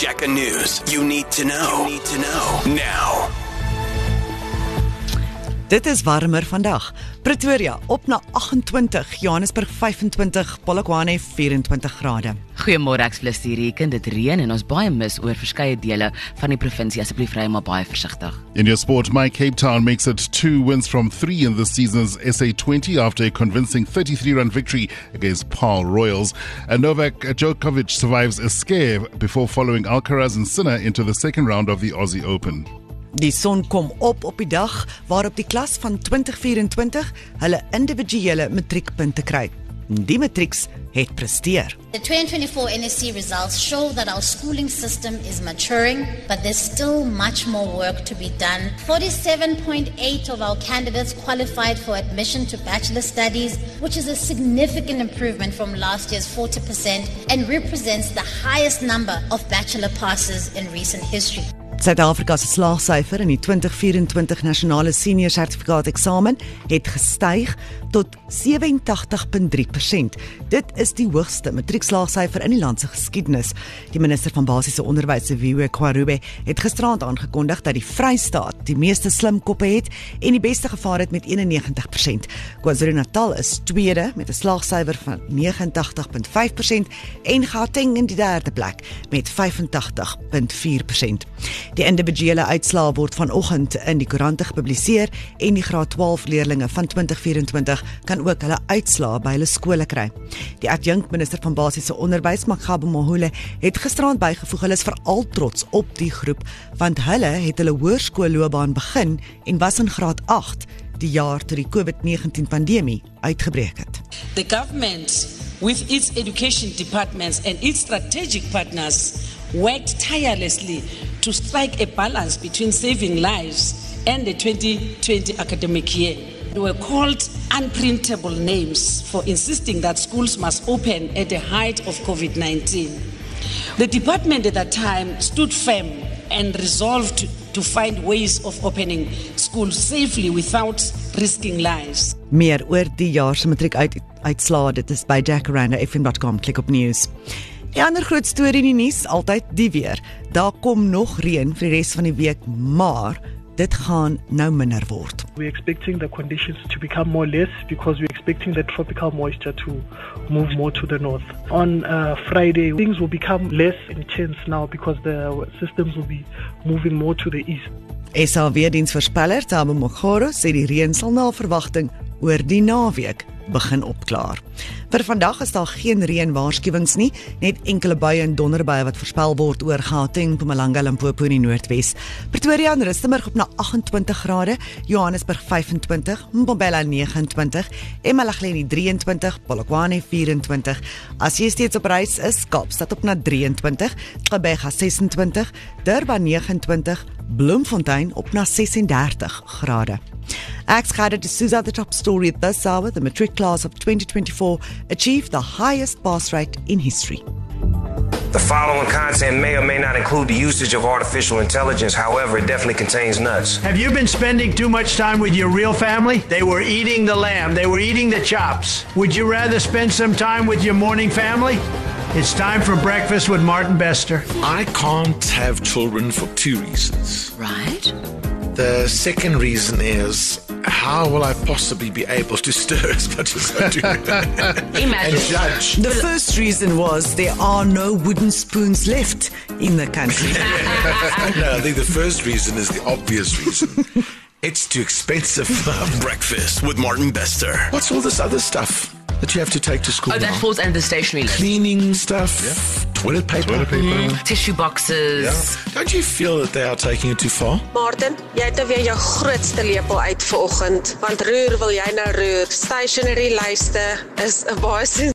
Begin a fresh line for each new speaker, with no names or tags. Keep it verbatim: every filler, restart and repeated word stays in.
Checker News. You need to know. You need to know. Now.
Dit is warmer vandag. Pretoria op na agt-en-twintig, Johannesburg vyf-en-twintig, Polokwane vyf-en-twintig grade.
Goeiemôre, ek is Reken, dit reën en ons baie mis oor verskeie dele van die provinsie. Asseblief ry maar baie versigtig.
In your sport, my Cape Town makes it two wins from three in this season's S A twenty after a convincing thirty-three run victory against Paarl Royals. And Novak Djokovic survives a scare before following Alcaraz and Sinner into the second round of the Aussie Open.
Die son kom op op die dag waarop die klas van twintig vyf-en-twintig hulle individuele matriekpunte kry. Die matrieks het presteer.
The twenty twenty-four N S C results show that our schooling system is maturing, but there's still much more work to be done. forty-seven point eight of our candidates qualified for admission to bachelor studies, which is a significant improvement from last year's forty percent and represents the highest number of bachelor passes in recent history.
Suid-Afrika se slaagsyfer in die twintig vyf-en-twintig nasionale senior sertifikaat eksamen het gestyg tot sewe-en-tagtig komma drie persent. Dit is die hoogste matriekslaagsyfer in die land se geskiedenis. Die minister van basiese onderwys, Viwe Kwarube, het gisteraand aangekondig dat die Vrystaat die meeste slimkoppe het en die beste gevaar het met eenennegentig persent. KwaZulu-Natal is tweede met 'n slaagsyfer van negenentagtig komma vyf persent en Gauteng in die derde plek met vyfentagtig komma vier persent. Die individuele uitslae word vanoggend in die koerante gepubliseer en die graad twaalf leerlinge van twintig vyf-en-twintig kan ook hulle uitslae by hulle skole kry. Die adjunkminister van basiese onderwys, Makgabo Mohole, het gisterand bygevoeg hulle is veral trots op die groep, want hulle het hulle hoërskoolloopbaan begin en was in graad agt die jaar toe die COVID nineteen pandemie uitgebreek het.
The government, with its education departments and its strategic partners, worked tirelessly to strike a balance between saving lives and the twenty twenty academic year. They were called unprintable names for insisting that schools must open at the height of COVID nineteen. The department at that time stood firm and resolved to find ways of opening schools safely without risking lives.
Meer oor die jaar se matriek uit, uitslae, dit is by jacaranda f m dot com, klik op news. Die ander groot storie in die nuus, altyd die weer. Daar kom nog reën vir die res van die week, maar dit gaan nou minder word.
We're expecting the conditions to become more less because we're expecting the tropical moisture to move more to the north. On uh, Friday, things will become less intense now because the systems will be moving more to the east.
S A weerdiensvoorspeller Thabo Mogoro sê die reën sal na verwagting oor die naweek begin opklaar. Vir vandag is daar geen reënwaarskuwings nie, net enkele buie en donderbuie wat voorspel word oor Gauteng, Mpumalanga, Limpopo in die noordwes. Pretoria en Rustenburg op na agt-en-twintig grade, Johannesburg vyf-en-twintig, Mbombela negen-en-twintig, Emalageni drie-en-twintig, Polokwane vyf-en-twintig. As jy steeds op reis is, Kaapstad op na drie-en-twintig, Gqeberha ses-en-twintig, Durban negen-en-twintig, Bloemfontein op na ses-en-dertig grade. Ek's Khada D'Souza, the top story at this hour. The matric class of twenty twenty-four achieved the highest pass rate in history.
The following content may or may not include the usage of artificial intelligence. However, it definitely contains nuts.
Have you been spending too much time with your real family? They were eating the lamb. They were eating the chops. Would you rather spend some time with your morning family? It's time for breakfast with Martin Bester.
I can't have children for two reasons.
Right?
The second reason is, how will I possibly be able to stir as much as I do?
Imagine.
And judge.
The first reason was there are no wooden spoons left in the country.
No, I think the first reason is the obvious reason. It's too expensive.
Breakfast with Martin Bester.
What's all this other stuff that you have to take to school
Oh, that
now?
falls under the stationery list.
Cleaning stuff, yeah. Toilet paper.
Toilet paper.
Mm, tissue boxes.
Yeah. Don't you feel that they are taking it too far?
Martin, jy het nou weer jou grootste lepel uit vanoggend, want roer wil jy nou roer. Stationery lyste is 'n baie